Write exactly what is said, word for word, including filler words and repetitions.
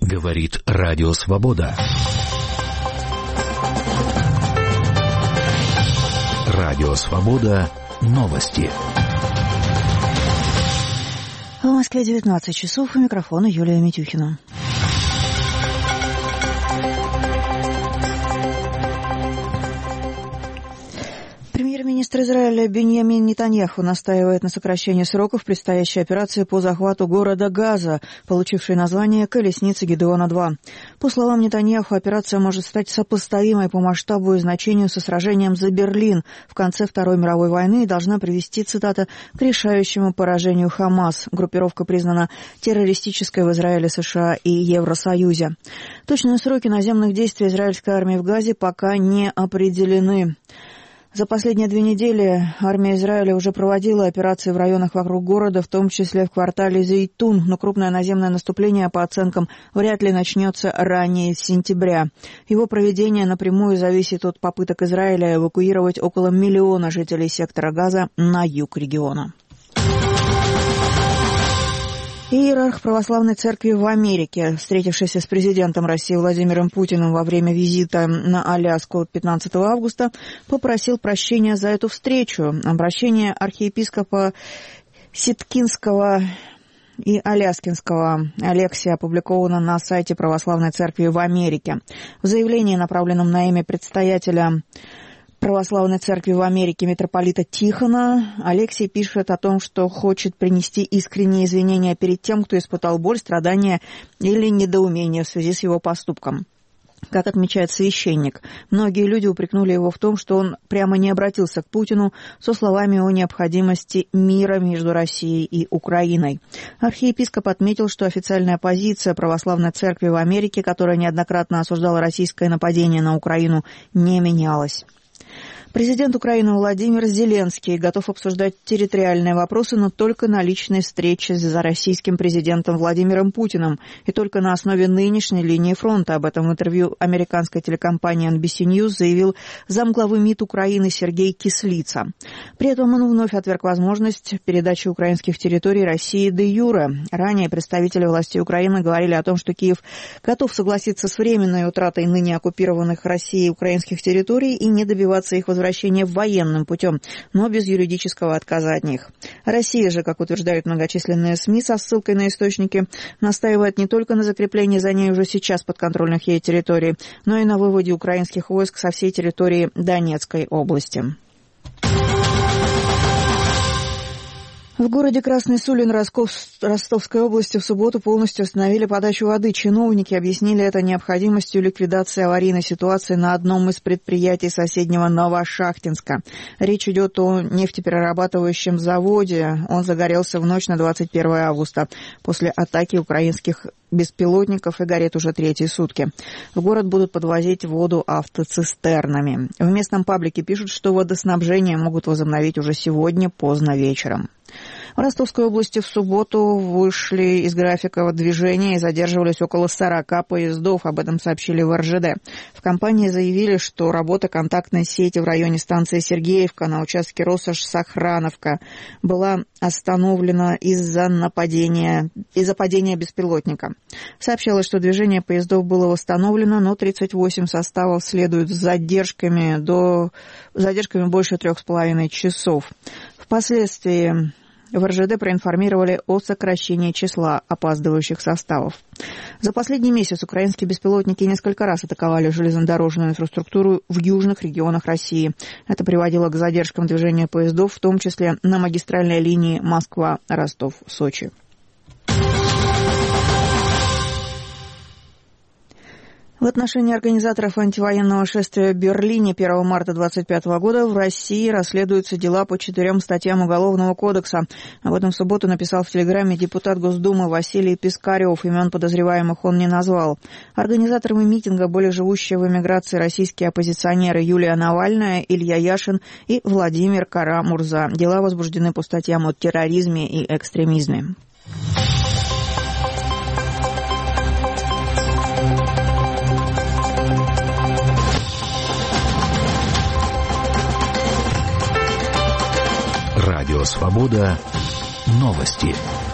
Говорит Радио Свобода. Радио Свобода. Новости. В Москве девятнадцать часов. У микрофона Юлия Митюхина. Премьер-министр Израиля Биньямин Нетаньяху настаивает на сокращении сроков предстоящей операции по захвату города Газа, получившей название «Колесница Гедеона-два». По словам Нетаньяху, операция может стать сопоставимой по масштабу и значению со сражением за Берлин в конце Второй мировой войны и должна привести, цитата, «к решающему поражению Хамас». Группировка признана террористической в Израиле, США и Евросоюзе. Точные сроки наземных действий израильской армии в Газе пока не определены. За последние две недели армия Израиля уже проводила операции в районах вокруг города, в том числе в квартале Зейтун, но крупное наземное наступление, по оценкам, вряд ли начнется ранее сентября. Его проведение напрямую зависит от попыток Израиля эвакуировать около миллиона жителей сектора Газа на юг региона. Иерарх Православной Церкви в Америке, встретившийся с президентом России Владимиром Путиным во время визита на Аляску пятнадцатого августа, попросил прощения за эту встречу. Обращение архиепископа Ситкинского и Аляскинского Алексия опубликовано на сайте Православной Церкви в Америке. В заявлении, направленном на имя предстоятеля Православной Церкви в Америке митрополита Тихона, Алексий пишет о том, что хочет принести искренние извинения перед тем, кто испытал боль, страдания или недоумение в связи с его поступком. Как отмечает священник, многие люди упрекнули его в том, что он прямо не обратился к Путину со словами о необходимости мира между Россией и Украиной. Архиепископ отметил, что официальная позиция Православной Церкви в Америке, которая неоднократно осуждала российское нападение на Украину, не менялась. Президент Украины Владимир Зеленский готов обсуждать территориальные вопросы, но только на личной встрече с российским президентом Владимиром Путиным и только на основе нынешней линии фронта. Об этом в интервью американской телекомпании эн би си News заявил замглавы МИД Украины Сергей Кислица. При этом он вновь отверг возможность передачи украинских территорий России де юре. Ранее представители властей Украины говорили о том, что Киев готов согласиться с временной утратой ныне оккупированных Россией украинских территорий и не добиваться их возвращения военным путем, но без юридического отказа от них. Россия же, как утверждают многочисленные СМИ со ссылкой на источники, настаивает не только на закреплении за ней уже сейчас подконтрольных ей территорий, но и на выводе украинских войск со всей территории Донецкой области. В городе Красный Сулин Ростовской области в субботу полностью остановили подачу воды. Чиновники объяснили это необходимостью ликвидации аварийной ситуации на одном из предприятий соседнего Новошахтинска. Речь идет о нефтеперерабатывающем заводе. Он загорелся в ночь на двадцать первое августа после атаки украинских беспилотников и горит уже третьи сутки. В город будут подвозить воду автоцистернами. В местном паблике пишут, что водоснабжение могут возобновить уже сегодня поздно вечером. В Ростовской области в субботу вышли из графика движения и задерживались около сорока поездов. Об этом сообщили в эр жэ дэ. В компании заявили, что работа контактной сети в районе станции Сергеевка на участке Россошь-Сохрановка была остановлена из-за нападения, из-за падения беспилотника. Сообщалось, что движение поездов было восстановлено, но тридцать восемь составов следуют с задержками, до, задержками больше трех с половиной часов. Впоследствии в эр жэ дэ проинформировали о сокращении числа опаздывающих составов. За последний месяц украинские беспилотники несколько раз атаковали железнодорожную инфраструктуру в южных регионах России. Это приводило к задержкам движения поездов, в том числе на магистральной линии Москва-Ростов-Сочи. В отношении организаторов антивоенного шествия в Берлине первого марта двадцать пятого года в России расследуются дела по четырем статьям Уголовного кодекса. Об этом в субботу написал в Телеграме депутат Госдумы Василий Пискарев. Имен подозреваемых он не назвал. Организаторами митинга были живущие в эмиграции российские оппозиционеры Юлия Навальная, Илья Яшин и Владимир Кара-Мурза. Дела возбуждены по статьям о терроризме и экстремизме. Радио Свобода. Новости.